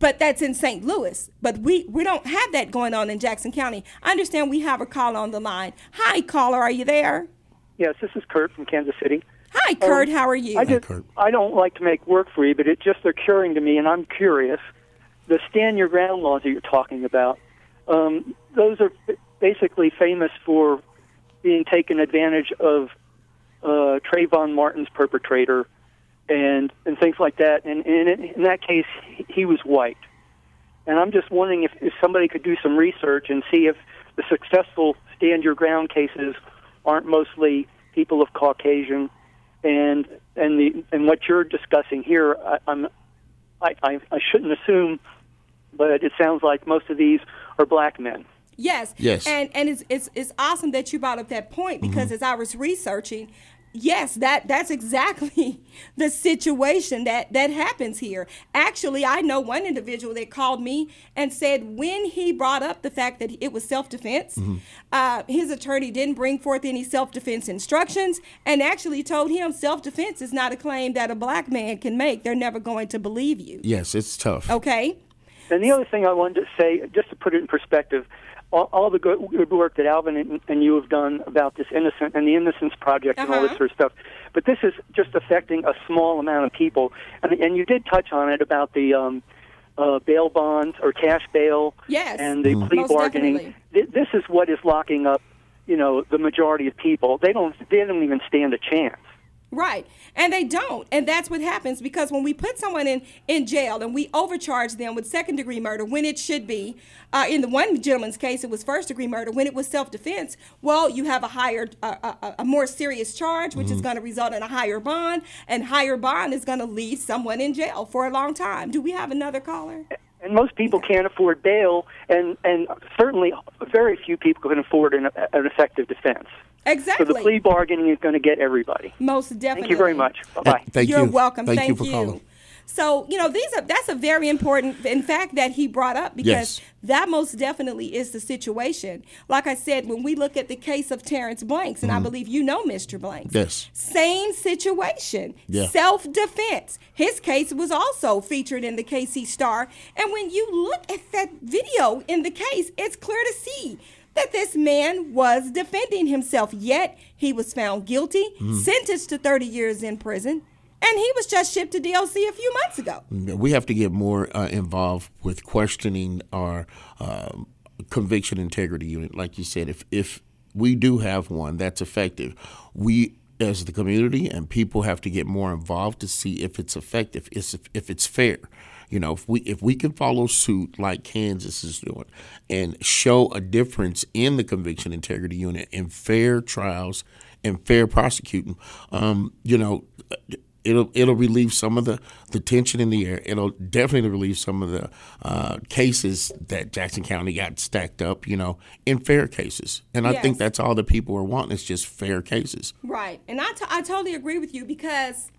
but that's in Saint Louis. But we, we don't have that going on in Jackson County. I understand we have a caller on the line. Hi, caller, are you there? Yes, this is Kurt from Kansas City. Hi, Kurt. Um, how are you? I just, Kurt. I don't like to make work for you, but it just occurring to me, and I'm curious. The stand your ground laws that you're talking about, um, those are basically famous for being taken advantage of uh, Trayvon Martin's perpetrator and and things like that. And, and in, in that case, he was white. And I'm just wondering if, if somebody could do some research and see if the successful stand your ground cases aren't mostly people of Caucasian, and and the and what you're discussing here, I, I'm I, I I shouldn't assume, but it sounds like most of these are black men. Yes. Yes. And and it's it's it's awesome that you brought up that point, because mm-hmm. as I was researching, yes, that that's exactly the situation that that happens here. Actually, I know one individual that called me and said when he brought up the fact that it was self-defense, mm-hmm. uh, his attorney didn't bring forth any self-defense instructions, and actually told him self-defense is not a claim that a black man can make. They're never going to believe you. Yes, it's tough. Okay. And the other thing I wanted to say, just to put it in perspective, all, all the good, good work that Alvin and, and you have done about this innocent and the Innocence Project uh-huh. and all this sort of stuff, but this is just affecting a small amount of people. And, and you did touch on it about the um, uh, bail bonds or cash bail, yes. and the mm-hmm. plea Most bargaining. definitely. Th- this is what is locking up, you know, the majority of people. They don't. They don't even stand a chance. Right. And they don't. And that's what happens, because when we put someone in, in jail and we overcharge them with second degree murder when it should be, uh, in the one gentleman's case, it was first degree murder. When it was self-defense, well, you have a higher, uh, a, a more serious charge, which mm-hmm. is going to result in a higher bond, and higher bond is going to leave someone in jail for a long time. Do we have another caller? And most people can't afford bail, and, and certainly very few people can afford an, an effective defense. Exactly. So the plea bargaining is going to get everybody. Most definitely. Thank you very much. Bye-bye. Thank You're you. welcome. Thank, Thank you for you. calling. So, you know, these are that's a very important, in fact, that he brought up, because Yes. that most definitely is the situation. Like I said, when we look at the case of Terrence Blanks, and mm-hmm. I believe you know Mister Blanks. Yes. Same situation. Yeah. Self-defense. His case was also featured in the K C Star. And when you look at that video in the case, it's clear to see that this man was defending himself, yet he was found guilty, mm-hmm. sentenced to thirty years in prison, and he was just shipped to D O C a few months ago. We have to get more uh, involved with questioning our um, conviction integrity unit. Like you said, if if we do have one that's effective, we as the community and people have to get more involved to see if it's effective, if, if it's fair. You know, if we if we can follow suit like Kansas is doing and show a difference in the conviction integrity unit in fair trials and fair prosecuting, um, you know, it'll it'll relieve some of the, the tension in the air. It'll definitely relieve some of the uh, cases that Jackson County got stacked up, you know, in fair cases. And I Yes. think that's all the people are wanting is just fair cases. Right. And I, t- I totally agree with you, because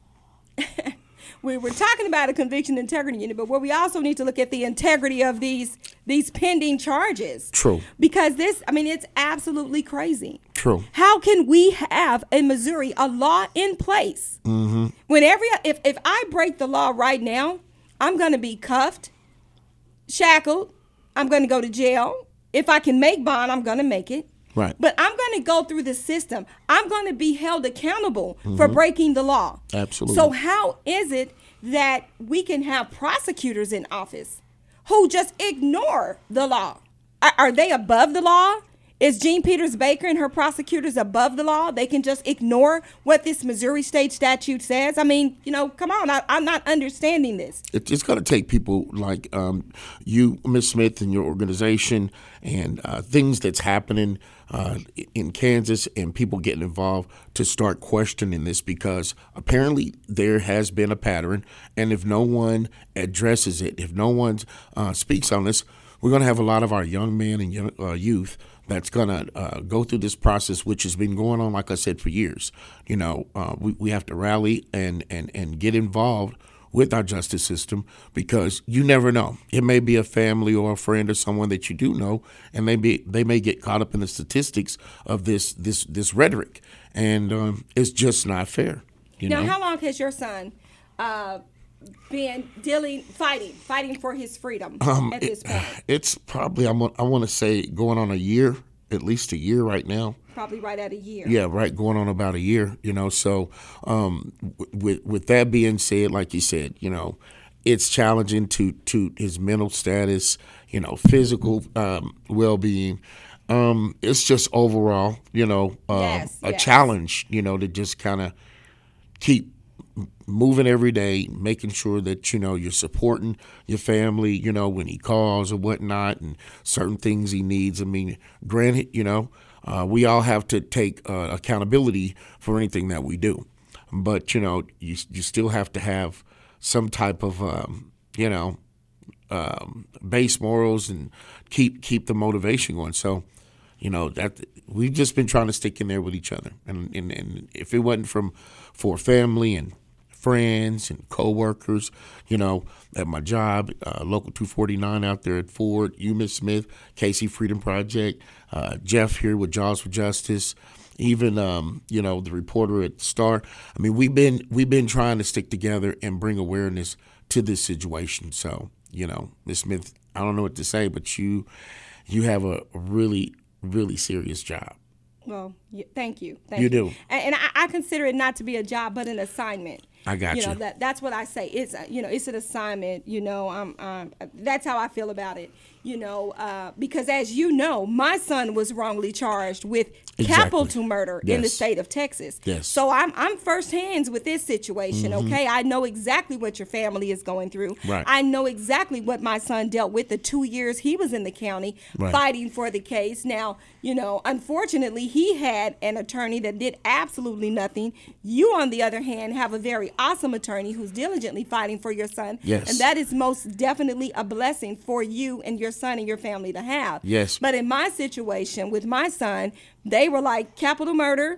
we were talking about a conviction integrity unit, but where we also need to look at the integrity of these these pending charges. True. Because this, I mean, it's absolutely crazy. True. How can we have in Missouri a law in place Mm-hmm. when every if if I break the law right now, I'm going to be cuffed, shackled, I'm going to go to jail. If I can make bond, I'm going to make it. Right. But I'm going to go through the system. I'm going to be held accountable mm-hmm. for breaking the law. Absolutely. So how is it that we can have prosecutors in office who just ignore the law? Are, are they above the law? Is Jean Peters Baker and her prosecutors above the law? They can just ignore what this Missouri state statute says? I mean, you know, come on. I, I'm not understanding this. It, it's going to take people like um, you, Miz Smith, and your organization, and uh, things that's happening uh, in Kansas, and people getting involved to start questioning this, because apparently there has been a pattern, and if no one addresses it, if no one uh, speaks on this, we're going to have a lot of our young men and young, uh, youth that's going to uh, go through this process, which has been going on, like I said, for years. You know, uh, we, we have to rally and, and, and get involved with our justice system, because you never know. It may be a family or a friend or someone that you do know, and they, be, they may get caught up in the statistics of this this, this rhetoric, and um, it's just not fair. You now, know? how long has your son uh, been dealing, fighting, fighting for his freedom Um, at this it- point? It's probably, I'm, I want to say, going on a year, at least a year right now. Probably right at a year. Yeah, right, going on about a year, you know. So um, w- with with that being said, like you said, you know, it's challenging to, to his mental status, you know, physical um, well-being. Um, it's just overall, you know, um, Yes, a yes. challenge, you know, to just kind of keep moving every day, making sure that, you know, you're supporting your family, you know, when he calls or whatnot and certain things he needs. I mean, granted, you know, uh, we all have to take uh, accountability for anything that we do. But, you know, you, you still have to have some type of, um, you know, um, base morals and keep keep the motivation going. So, you know, that we've just been trying to stick in there with each other. And, and, and if it wasn't from for family and friends and coworkers, you know, at my job, uh, Local two forty-nine out there at Ford, you, Miss Smith, Casey Freedom Project, uh, Jeff here with Jaws for Justice, even um, you know, the reporter at Star. I mean, we've been we've been trying to stick together and bring awareness to this situation. So, you know, Miss Smith, I don't know what to say, but you you have a really really serious job. Well, y- thank you. Thank You you do. And, and I, I consider it not to be a job, but an assignment. I got you. you. know, that that's what I say. It's a, you know, it's an assignment. You know, um, um, that's how I feel about it. You know, uh, because as you know, my son was wrongly charged with Exactly. capital murder in the Yes. state of Texas. Yes. So I'm I'm first hands with this situation. Okay, I know exactly what your family is going through. Right. I know exactly what my son dealt with the two years he was in the county Right. fighting for the case. Now, you know, unfortunately, he had an attorney that did absolutely nothing. You, on the other hand, have a very awesome attorney who's diligently fighting for your son. Yes. And that is most definitely a blessing for you and your son and your family to have. Yes. But in my situation with my son, they were like capital murder.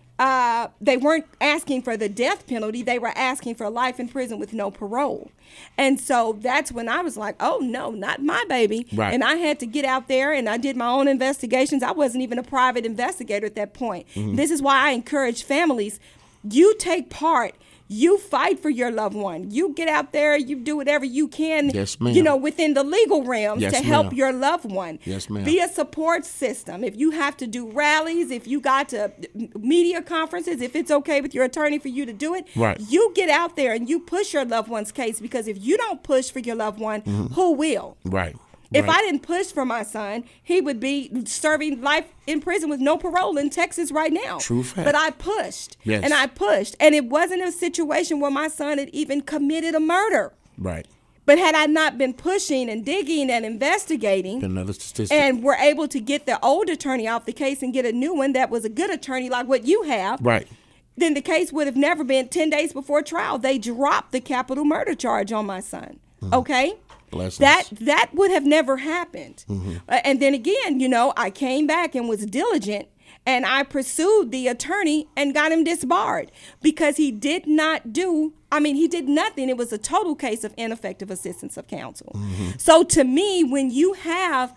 Uh, they weren't asking for the death penalty. They were asking for life in prison with no parole. And so that's when I was like, oh, no, not my baby. Right. And I had to get out there and I did my own investigations. I wasn't even a private investigator at that point. Mm-hmm. This is why I encourage families, you take part. You fight for your loved one. You get out there, you do whatever you can, Yes, ma'am. you know, within the legal realms Yes, to help ma'am. your loved one. Yes, ma'am. Be a support system. If you have to do rallies, if you got to media conferences, if it's okay with your attorney for you to do it, Right. you get out there and you push your loved one's case, because if you don't push for your loved one, who will? Right. If right. I didn't push for my son, he would be serving life in prison with no parole in Texas right now. True fact. But I pushed. Yes. And I pushed. And it wasn't a situation where my son had even committed a murder. Right. But had I not been pushing and digging and investigating, Another statistic. and were able to get the old attorney off the case and get a new one that was a good attorney like what you have, right. then the case would have never been ten days before trial. They dropped the capital murder charge on my son. Okay? Blessings. That that would have never happened. Mm-hmm. Uh, and then again, you know, I came back and was diligent, and I pursued the attorney and got him disbarred because he did not do, I mean, he did nothing. It was a total case of ineffective assistance of counsel. Mm-hmm. So to me, when you have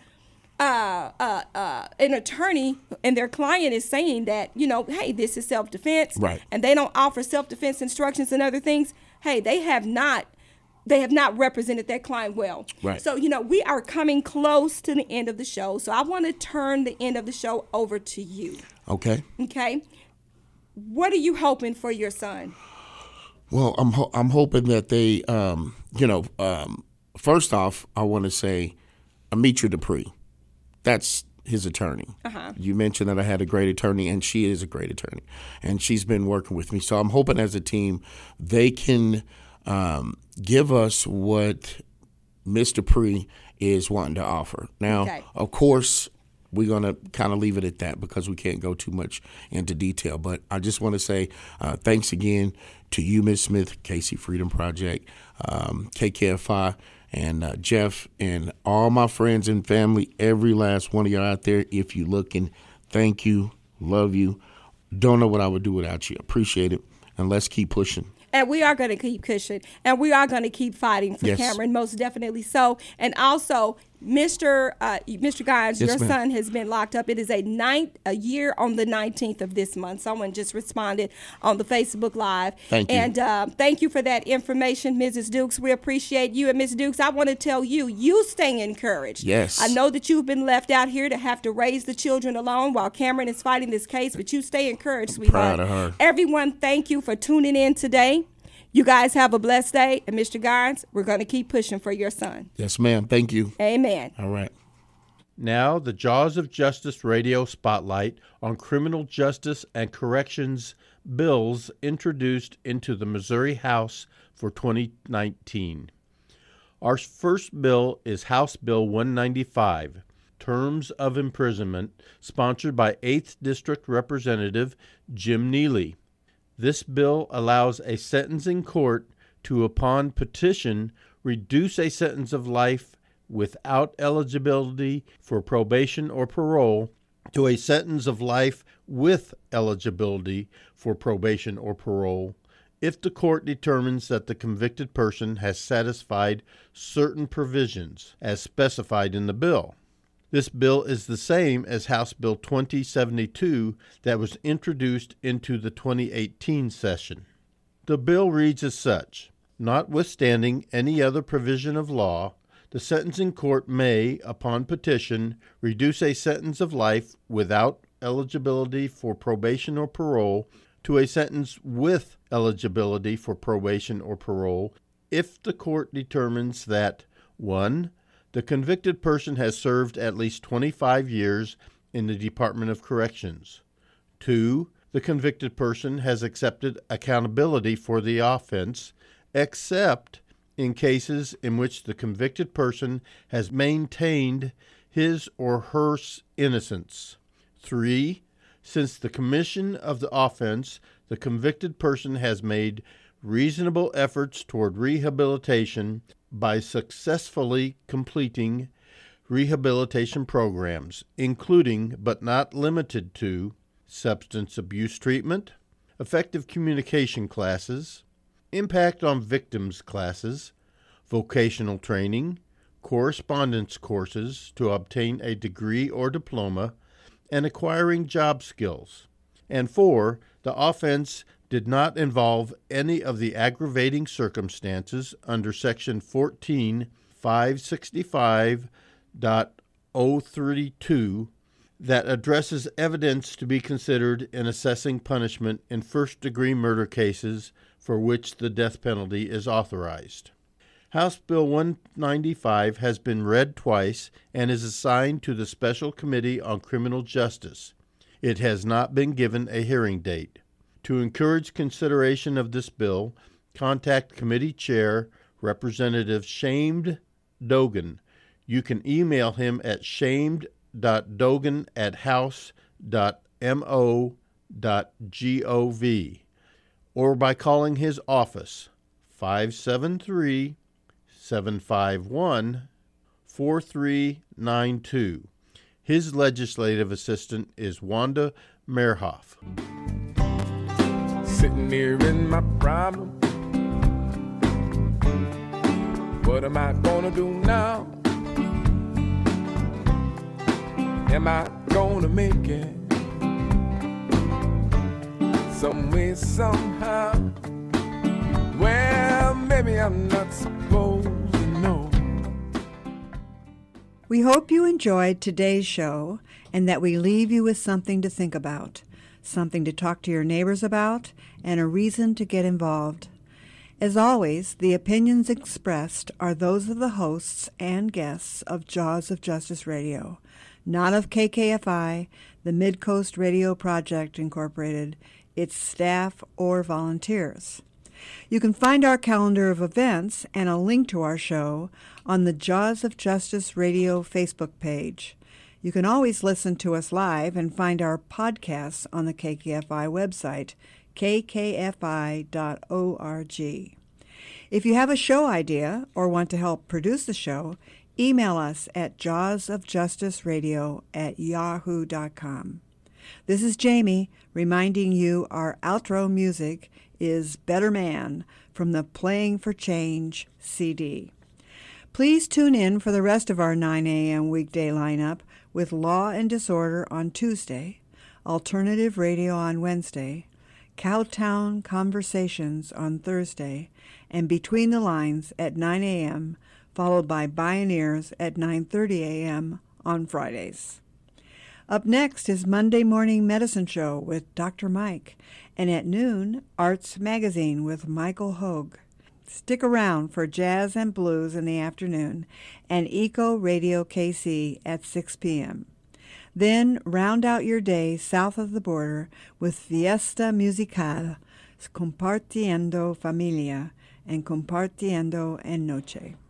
uh, uh, uh, an attorney and their client is saying that, you know, hey, this is self-defense, Right. and they don't offer self-defense instructions and other things, hey, they have not They have not represented their client well. Right. So, you know, we are coming close to the end of the show. So I want to turn the end of the show over to you. Okay. Okay. What are you hoping for your son? Well, I'm ho- I'm hoping that they, um, you know, um, first off, I want to say, Amitra Dupree, that's his attorney. Uh-huh. You mentioned that I had a great attorney, and she is a great attorney, and she's been working with me. So I'm hoping as a team they can um, give us what Miss Dupree is wanting to offer. Now, Okay. of course, we're going to kind of leave it at that because we can't go too much into detail. But I just want to say uh, thanks again to you, Miz Smith, Casey Freedom Project, um, K K F I, and uh, Jeff, and all my friends and family, every last one of y'all out there. If you're looking, thank you, love you. Don't know what I would do without you. Appreciate it. And let's keep pushing. And we are going to keep pushing, and we are going to keep fighting for Yes. Cameron, most definitely so. And also, Mister Uh, Mister Guys, Yes, your ma'am. son has been locked up. It is a ninth a year on the nineteenth of this month. Someone just responded on the Facebook Live. Thank you. And uh, thank you for that information, Missus Dukes. We appreciate you. And Miz Dukes, I want to tell you, you stay encouraged. Yes. I know that you've been left out here to have to raise the children alone while Cameron is fighting this case, but you stay encouraged, sweetheart. Proud of her. Everyone, thank you for tuning in today. You guys have a blessed day. And Mister Guys, we're going to keep pushing for your son. Yes, ma'am. Thank you. Amen. All right. Now, the Jaws of Justice radio spotlight on criminal justice and corrections bills introduced into the Missouri House for twenty nineteen. Our first bill is House Bill one ninety-five, Terms of Imprisonment, sponsored by eighth District Representative Jim Neely. This bill allows a sentencing court to, upon petition, reduce a sentence of life without eligibility for probation or parole to a sentence of life with eligibility for probation or parole if the court determines that the convicted person has satisfied certain provisions as specified in the bill. This bill is the same as House Bill twenty seventy-two that was introduced into the twenty eighteen session. The bill reads as such: notwithstanding any other provision of law, the sentencing court may, upon petition, reduce a sentence of life without eligibility for probation or parole to a sentence with eligibility for probation or parole if the court determines that one The convicted person has served at least twenty-five years in the Department of Corrections. Two The convicted person has accepted accountability for the offense, except in cases in which the convicted person has maintained his or her innocence. Three Since the commission of the offense, the convicted person has made reasonable efforts toward rehabilitation by successfully completing rehabilitation programs, including but not limited to substance abuse treatment, effective communication classes, impact on victims classes, vocational training, correspondence courses to obtain a degree or diploma, and acquiring job skills. And four, the offense did not involve any of the aggravating circumstances under Section fourteen five sixty-five point oh thirty-two that addresses evidence to be considered in assessing punishment in first-degree murder cases for which the death penalty is authorized. House Bill one ninety-five has been read twice and is assigned to the Special Committee on Criminal Justice. It has not been given a hearing date. To encourage consideration of this bill, contact Committee Chair Representative Shamed Dogan. You can email him at shamed dot dogan at house dot mo dot gov or by calling his office five seven three, seven five one, four three nine two. His legislative assistant is Wanda Merhoff. Sitting here in my problem. What am I gonna do now? Am I gonna make it? Some way, somehow. Well, maybe I'm not supposed to know. We hope you enjoyed today's show and that we leave you with something to think about, something to talk to your neighbors about, and a reason to get involved. As always, the opinions expressed are those of the hosts and guests of Jaws of Justice Radio, not of K K F I, the Mid-Coast Radio Project, Incorporated, its staff, or volunteers. You can find our calendar of events and a link to our show on the Jaws of Justice Radio Facebook page. You can always listen to us live and find our podcasts on the K K F I website, k k f i dot org. If you have a show idea or want to help produce the show, email us at jawsofjusticeradio at yahoo dot com. This is Jamie reminding you our outro music is Better Man from the Playing for Change C D. Please tune in for the rest of our nine a.m. weekday lineup with Law and Disorder on Tuesday, Alternative Radio on Wednesday, Cowtown Conversations on Thursday, and Between the Lines at nine a.m., followed by Bioneers at nine thirty a.m. on Fridays. Up next is Monday Morning Medicine Show with Doctor Mike, and at noon, Arts Magazine with Michael Hogue. Stick around for Jazz and Blues in the afternoon and Eco Radio K C at six p.m. Then round out your day south of the border with Fiesta Musical, Compartiendo Familia, and Compartiendo en Noche.